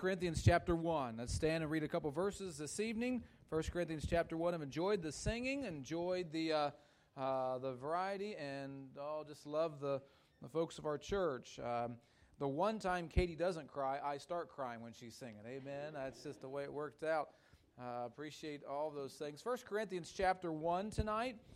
Corinthians chapter 1. Let's stand and read a couple verses this evening. 1 Corinthians chapter 1. I've enjoyed the singing, enjoyed the variety, and just love the folks of our church. The one time Katie doesn't cry, I start crying when she's singing. Amen. That's just the way it worked out. Appreciate all those things. 1 Corinthians chapter 1 tonight.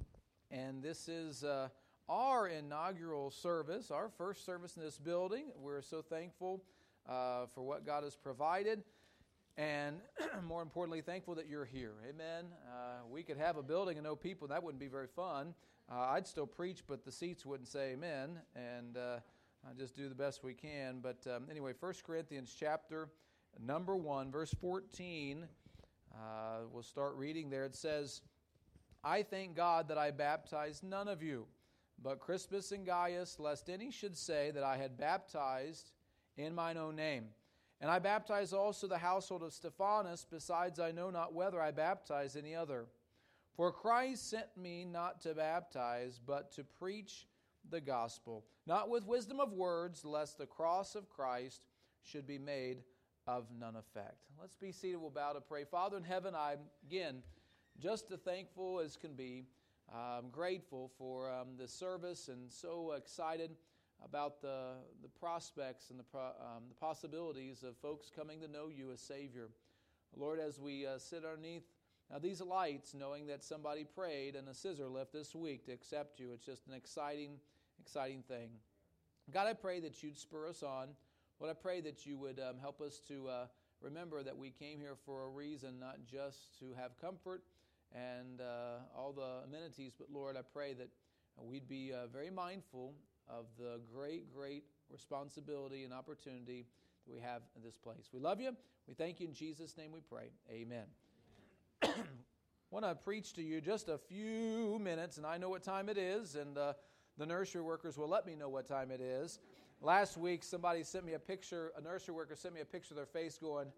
And this is our inaugural service, our first service in this building. We're so thankful for what God has provided, and more importantly, thankful that you're here. Amen. We could have a building and no people, and that wouldn't be very fun. I'd still preach, but the seats wouldn't say amen, and I just do the best we can. But anyway, 1 Corinthians chapter number 1, verse 14, we'll start reading there. It says, I thank God that I baptized none of you, but Crispus and Gaius, lest any should say that I had baptized in mine own name. And I baptized also the household of Stephanas, besides I know not whether I baptized any other. For Christ sent me not to baptize, but to preach the gospel, not with wisdom of words, lest the cross of Christ should be made of none effect. Let's be seated, we'll bow to pray. Father in heaven, I'm, again, just as thankful as can be. I'm grateful for this service and so excited about the prospects and the possibilities of folks coming to know you as Savior. Lord, as we sit underneath these lights, knowing that somebody prayed and a scissor lift this week to accept you, it's just an exciting thing. God, I pray that you'd spur us on. Lord, I pray that you would help us to remember that we came here for a reason, not just to have comfort and all the amenities, but Lord, I pray that we'd be very mindful of the great responsibility and opportunity that we have in this place. We love you. We thank you. In Jesus' name we pray. Amen. I want to preach to you just a few minutes, and I know what time it is, and the nursery workers will let me know what time it is. Last week, somebody sent me a picture, a nursery worker sent me a picture of their face going,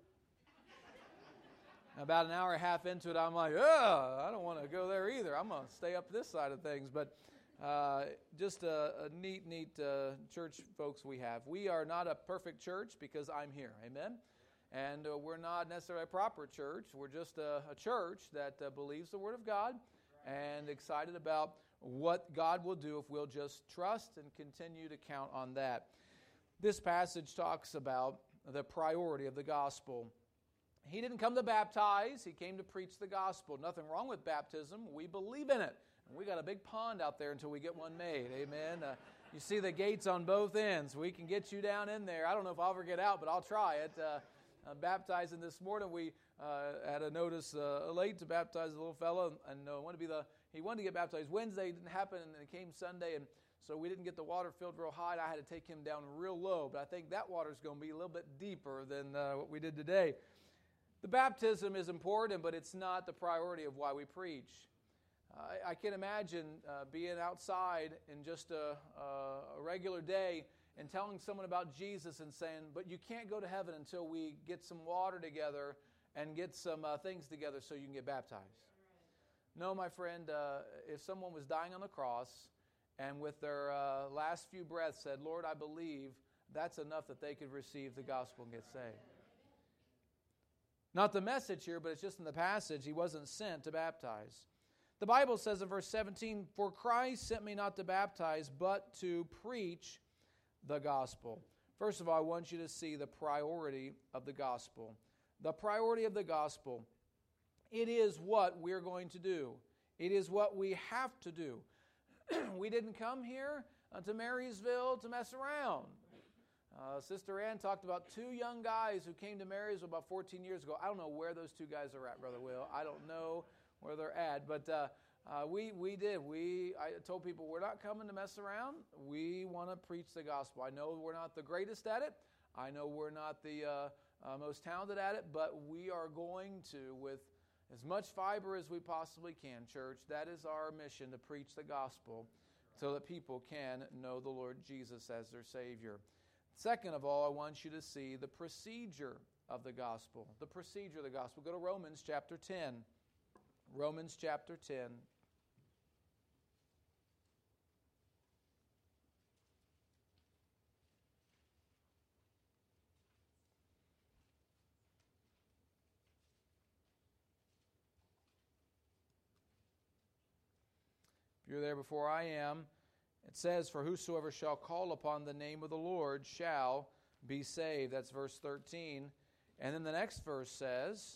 about an hour and a half into it, I'm like, I don't want to go there either. I'm going to stay up this side of things. But just a neat church folks we have. We are not a perfect church because I'm here. Amen? And we're not necessarily a proper church. We're just a church that believes the Word of God and excited about what God will do if we'll just trust and continue to count on that. This passage talks about the priority of the gospel. He didn't come to baptize. He came to preach the gospel. Nothing wrong with baptism. We believe in it. And we got a big pond out there until we get one made. Amen. You see the gates on both ends. We can get you down in there. I don't know if I'll ever get out, but I'll try it. Baptizing this morning, we had a notice late to baptize a little fellow, and he wanted to get baptized Wednesday. It didn't happen, and it came Sunday, and so we didn't get the water filled real high. I had to take him down real low, but I think that water's going to be a little bit deeper than what we did today. The baptism is important, but it's not the priority of why we preach. I can imagine being outside in just a regular day and telling someone about Jesus and saying, but you can't go to heaven until we get some water together and get some things together so you can get baptized. No, my friend, if someone was dying on the cross and with their last few breaths said, Lord, I believe, that's enough that they could receive the gospel and get saved. Not the message here, but it's just in the passage. He wasn't sent to baptize. The Bible says in verse 17, for Christ sent me not to baptize, but to preach the gospel. First of all, I want you to see the priority of the gospel. The priority of the gospel. It is what we're going to do. It is what we have to do. We didn't come here to Marysville to mess around. Sister Ann talked about two young guys who came to Marysville about 14 years ago. I don't know where those two guys are at, Brother Will. I don't know where they're at. But we did. I told people we're not coming to mess around. We want to preach the gospel. I know we're not the greatest at it. I know we're not the most talented at it. But we are going to, with as much fiber as we possibly can, church. That is our mission, to preach the gospel so that people can know the Lord Jesus as their Savior. Second of all, I want you to see the procedure of the gospel. The procedure of the gospel. Go to Romans chapter 10. Romans chapter 10. If you're there before I am, it says, "For whosoever shall call upon the name of the Lord shall be saved." That's verse 13. And then the next verse says,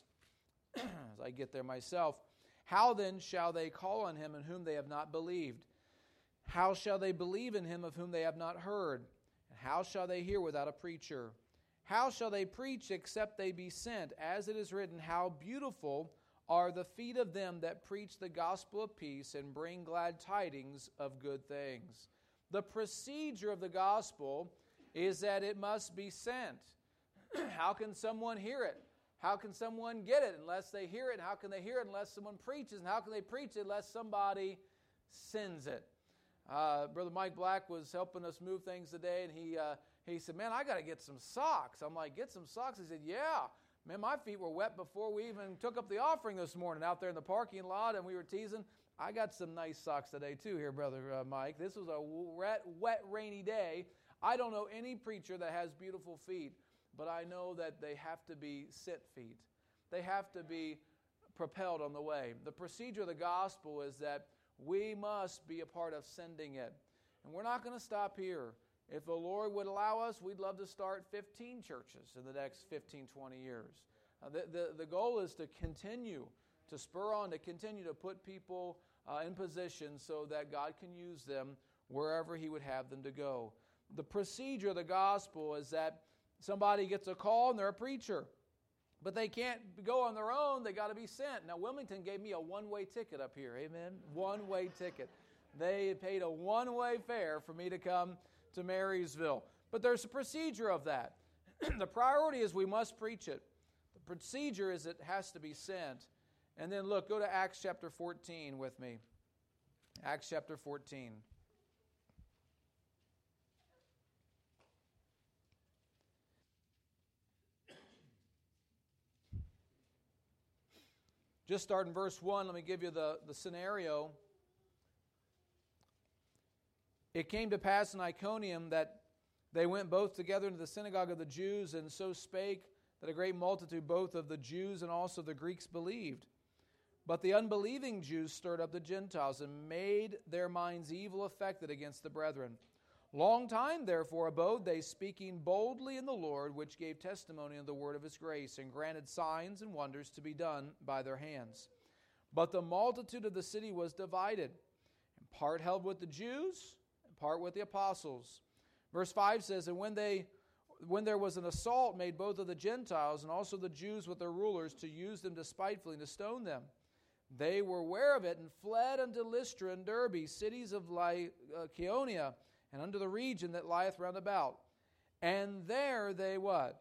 as I get there myself, "How then shall they call on him in whom they have not believed? How shall they believe in him of whom they have not heard? And how shall they hear without a preacher? How shall they preach except they be sent? As it is written, how beautiful are the feet of them that preach the gospel of peace and bring glad tidings of good things." The procedure of the gospel is that it must be sent. How can someone hear it? How can someone get it unless they hear it? And how can they hear it unless someone preaches? And how can they preach it unless somebody sends it? Brother Mike Black was helping us move things today, and he said, "Man, I got to get some socks." I'm like, "Get some socks?" He said, "Yeah. Man, my feet were wet before we even took up the offering this morning out there in the parking lot, and we were teasing. I got some nice socks today too here, Brother Mike. This was a wet, rainy day. I don't know any preacher that has beautiful feet, but I know that they have to be sit feet. They have to be propelled on the way. The procedure of the gospel is that we must be a part of sending it. And we're not going to stop here. If the Lord would allow us, we'd love to start 15 churches in the next 15, 20 years. The goal is to continue to spur on, to continue to put people in position so that God can use them wherever He would have them to go. The procedure of the gospel is that somebody gets a call and they're a preacher, but they can't go on their own. They got to be sent. Now, Wilmington gave me a one-way ticket up here. Amen? One-way ticket. They paid a one-way fare for me to come to Marysville. But there's a procedure of that. The priority is we must preach it. The procedure is it has to be sent. And then look, go to Acts chapter 14 with me. Acts chapter 14. Just start in verse 1. Let me give you the scenario. It came to pass in Iconium that they went both together into the synagogue of the Jews, and so spake that a great multitude both of the Jews and also the Greeks believed. But the unbelieving Jews stirred up the Gentiles and made their minds evil affected against the brethren. Long time, therefore, abode they, speaking boldly in the Lord, which gave testimony of the word of His grace, and granted signs and wonders to be done by their hands. But the multitude of the city was divided, and part held with the Jews, and part with the apostles. Verse 5 says, "And when there was an assault made both of the Gentiles and also the Jews with their rulers to use them despitefully and to stone them, they were aware of it and fled unto Lystra and Derbe, cities of Lycaonia, and unto the region that lieth round about. And there they what?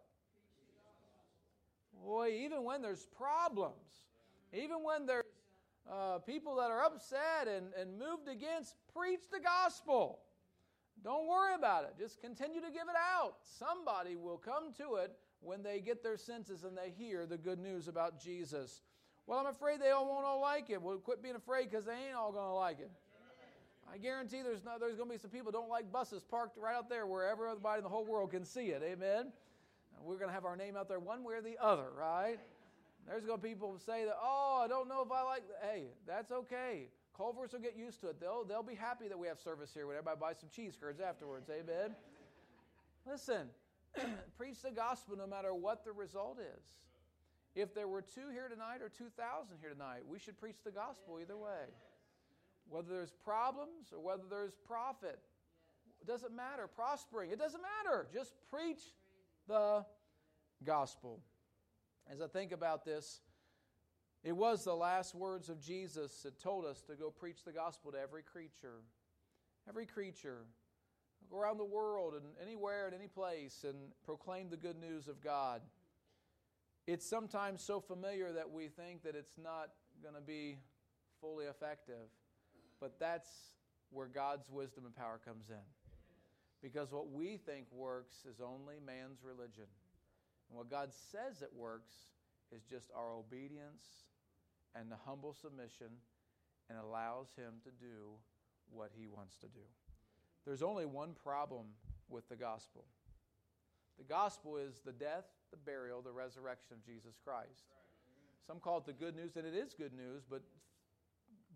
Boy, even when there's problems, even when there's people that are upset and moved against, preach the gospel. Don't worry about it. Just continue to give it out. Somebody will come to it when they get their senses and they hear the good news about Jesus. Well, I'm afraid they all won't all like it. Well, quit being afraid, because they ain't all going to like it. I guarantee there's going to be some people who don't like buses parked right out there where everybody in the whole world can see it. Amen? We're going to have our name out there one way or the other, right? There's going to be people who say that, I don't know if I like that. Hey, that's okay. Culvers will get used to it. They'll be happy that we have service here when everybody buys some cheese curds afterwards. Amen? Listen, preach the gospel no matter what the result is. If there were 2 here tonight or 2,000 here tonight, we should preach the gospel either way. Whether there's problems or whether there's profit, it doesn't matter. Prospering, it doesn't matter. Just preach the gospel. As I think about this, it was the last words of Jesus that told us to go preach the gospel to every creature. Every creature. Go around the world and anywhere and any place and proclaim the good news of God. It's sometimes so familiar that we think that it's not going to be fully effective. But that's where God's wisdom and power comes in. Because what we think works is only man's religion. And what God says it works is just our obedience and the humble submission, and allows Him to do what He wants to do. There's only one problem with the gospel. The gospel is the death, the burial, the resurrection of Jesus Christ. Some call it the good news, and it is good news, but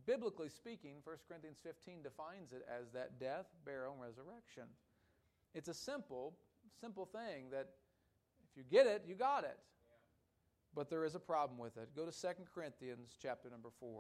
biblically speaking, 1 Corinthians 15 defines it as that death, burial, and resurrection. It's a simple thing that if you get it, you got it. But there is a problem with it. Go to 2 Corinthians chapter number 4.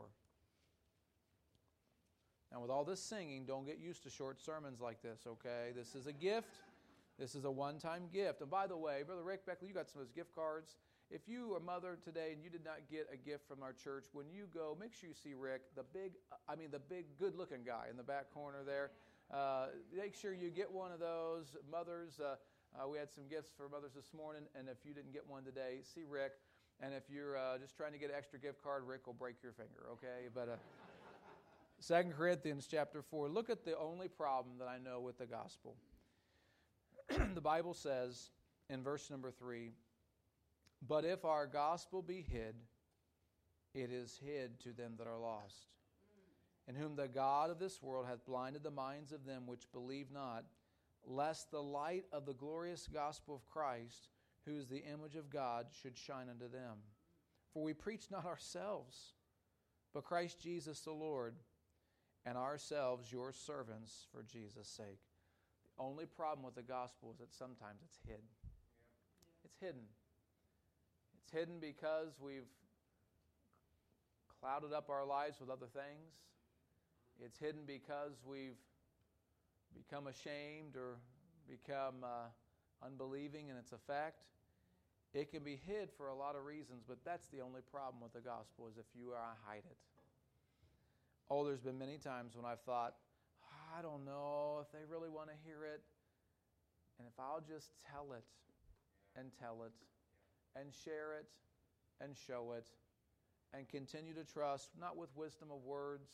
Now, with all this singing, don't get used to short sermons like this, okay? This is a gift. This is a one-time gift. And by the way, Brother Rick Beckley, you got some of those gift cards. If you are a mother today and you did not get a gift from our church, when you go, make sure you see Rick, the big, good-looking guy in the back corner there. Make sure you get one of those. Mothers, we had some gifts for mothers this morning, and if you didn't get one today, see Rick. And if you're just trying to get an extra gift card, Rick will break your finger, okay? But 2 Corinthians chapter 4, look at the only problem that I know with the gospel. The Bible says in verse number 3, "But if our gospel be hid, it is hid to them that are lost, in whom the God of this world hath blinded the minds of them which believe not, lest the light of the glorious gospel of Christ, who is the image of God, should shine unto them. For we preach not ourselves, but Christ Jesus the Lord, and ourselves your servants for Jesus' sake." The only problem with the gospel is that sometimes it's hid. It's hidden. It's hidden because we've clouded up our lives with other things. It's hidden because we've become ashamed or become unbelieving in its effect. It can be hid for a lot of reasons, but that's the only problem with the gospel, is if you hide it. Oh, there's been many times when I've thought, I don't know if they really want to hear it. And if I'll just tell it and share it and show it and continue to trust, not with wisdom of words,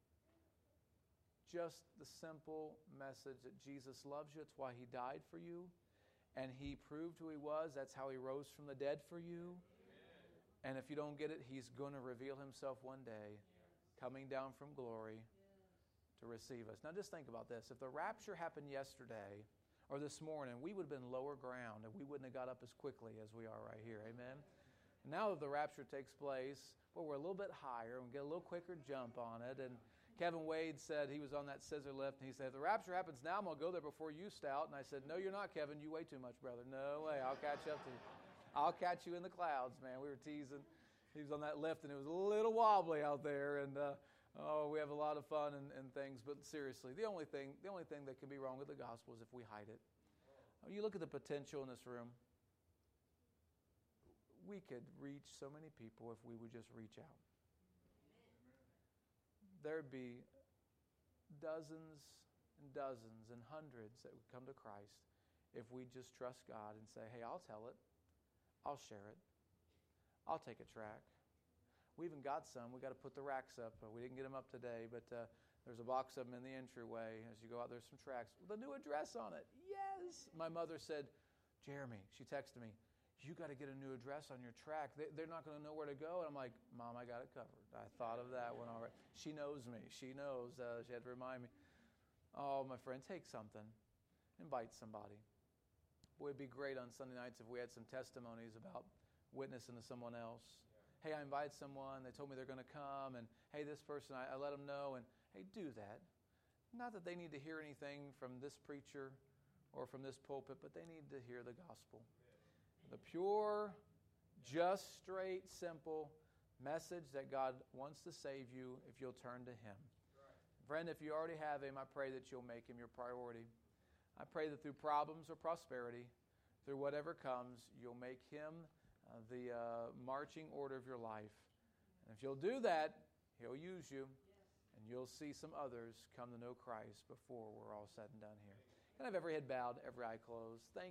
just the simple message that Jesus loves you. It's why He died for you. And He proved who He was. That's how He rose from the dead for you. And if you don't get it, He's going to reveal Himself one day, coming down from glory to receive us. Now just think about this. If the rapture happened yesterday or this morning, we would have been lower ground and we wouldn't have got up as quickly as we are right here. Amen? Now that the rapture takes place, we're a little bit higher and we get a little quicker jump on it. And Kevin Wade said, he was on that scissor lift, and he said, "If the rapture happens now, I'm going to go there before you, Stout." And I said, "No, you're not, Kevin. You weigh too much, brother. No way. I'll catch up to you. I'll catch you in the clouds," man. We were teasing. He was on that lift, and it was a little wobbly out there. And, we have a lot of fun and things. But seriously, the only thing that can be wrong with the gospel is if we hide it. You look at the potential in this room. We could reach so many people if we would just reach out. There'd be dozens and dozens and hundreds that would come to Christ if we just trust God and say, "Hey, I'll tell it. I'll share it. I'll take a track." We even got some. We got to put the racks up. We didn't get them up today, but there's a box of them in the entryway. As you go out, there's some tracks with a new address on it. Yes! My mother said, "Jeremy," she texted me, "you got to get a new address on your track. They're not going to know where to go." And I'm like, "Mom, I got it covered. I thought of that one already." She knows me. She knows. She had to remind me. Oh, my friend, take something. Invite somebody. Boy, it'd be great on Sunday nights if we had some testimonies about witnessing to someone else. Hey, I invited someone. They told me they're going to come. And, hey, this person, I let them know. And, hey, do that. Not that they need to hear anything from this preacher or from this pulpit, but they need to hear the gospel. The pure, just, straight, simple message that God wants to save you if you'll turn to Him. Right. Friend, if you already have Him, I pray that you'll make Him your priority. I pray that through problems or prosperity, through whatever comes, you'll make Him the marching order of your life. And if you'll do that, He'll use you, and you'll see some others come to know Christ before we're all said and done here. Can I have every head bowed, every eye closed? Thank